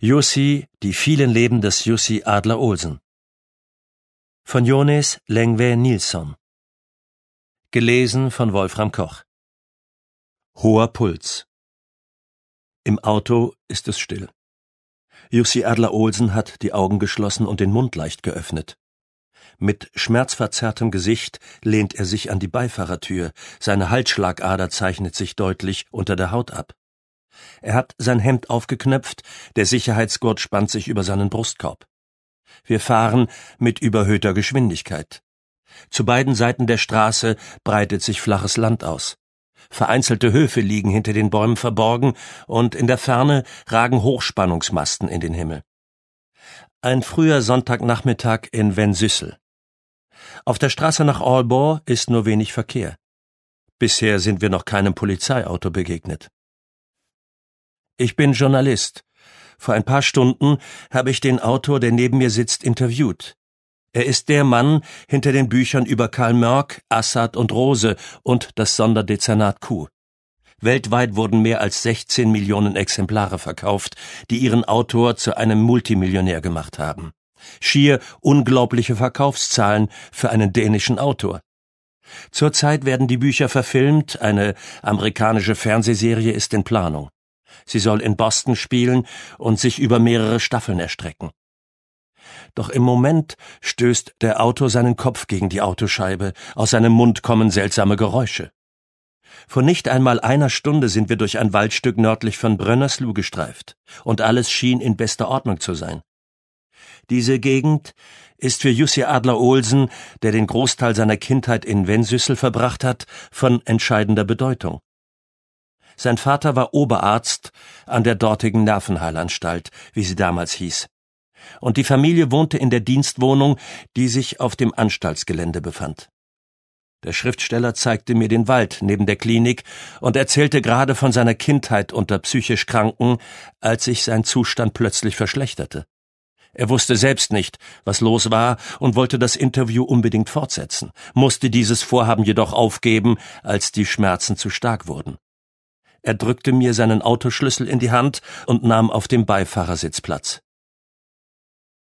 Jussi, die vielen Leben des Jussi Adler-Olsen. Von Jonas Lengve Nilsson. Gelesen von Wolfram Koch. Hoher Puls. Im Auto ist es still. Jussi Adler-Olsen hat die Augen geschlossen und den Mund leicht geöffnet. Mit schmerzverzerrtem Gesicht lehnt er sich an die Beifahrertür, seine Halsschlagader zeichnet sich deutlich unter der Haut ab. Er hat sein Hemd aufgeknöpft, der Sicherheitsgurt spannt sich über seinen Brustkorb. Wir fahren mit überhöhter Geschwindigkeit. Zu beiden Seiten der Straße breitet sich flaches Land aus. Vereinzelte Höfe liegen hinter den Bäumen verborgen und in der Ferne ragen Hochspannungsmasten in den Himmel. Ein früher Sonntagnachmittag in Vensysel. Auf der Straße nach Aalborg ist nur wenig Verkehr. Bisher sind wir noch keinem Polizeiauto begegnet. Ich bin Journalist. Vor ein paar Stunden habe ich den Autor, der neben mir sitzt, interviewt. Er ist der Mann hinter den Büchern über Karl Mörck, Assad und Rose und das Sonderdezernat Q. Weltweit wurden mehr als 16 Millionen Exemplare verkauft, die ihren Autor zu einem Multimillionär gemacht haben. Schier unglaubliche Verkaufszahlen für einen dänischen Autor. Zurzeit werden die Bücher verfilmt, eine amerikanische Fernsehserie ist in Planung. Sie soll in Boston spielen und sich über mehrere Staffeln erstrecken. Doch im Moment stößt der Autor seinen Kopf gegen die Autoscheibe, aus seinem Mund kommen seltsame Geräusche. Vor nicht einmal einer Stunde sind wir durch ein Waldstück nördlich von Brønderslev gestreift, und alles schien in bester Ordnung zu sein. Diese Gegend ist für Jussi Adler-Olsen, der den Großteil seiner Kindheit in Vensysel verbracht hat, von entscheidender Bedeutung. Sein Vater war Oberarzt an der dortigen Nervenheilanstalt, wie sie damals hieß. Und die Familie wohnte in der Dienstwohnung, die sich auf dem Anstaltsgelände befand. Der Schriftsteller zeigte mir den Wald neben der Klinik und erzählte gerade von seiner Kindheit unter psychisch Kranken, als sich sein Zustand plötzlich verschlechterte. Er wusste selbst nicht, was los war und wollte das Interview unbedingt fortsetzen, musste dieses Vorhaben jedoch aufgeben, als die Schmerzen zu stark wurden. Er drückte mir seinen Autoschlüssel in die Hand und nahm auf dem Beifahrersitz Platz.